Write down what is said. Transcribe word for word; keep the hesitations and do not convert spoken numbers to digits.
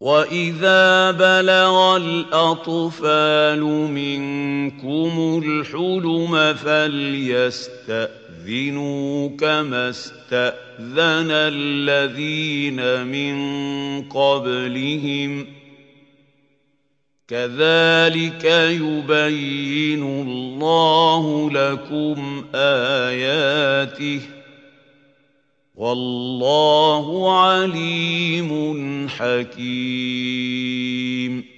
وَإِذَا بَلَغَ الْأَطْفَالُ مِنكُمُ الْحُلُمَ فَلْيَسْتَأْذِنُوا كَمَا اسْتَأْذَنَ الَّذِينَ مِن قَبْلِهِمْ ۚ كَذَٰلِكَ يُبَيِّنُ اللَّهُ لَكُمْ آيَاتِهِ ۗ وَاللَّهُ عَلِيمٌ حَكِيمٌ.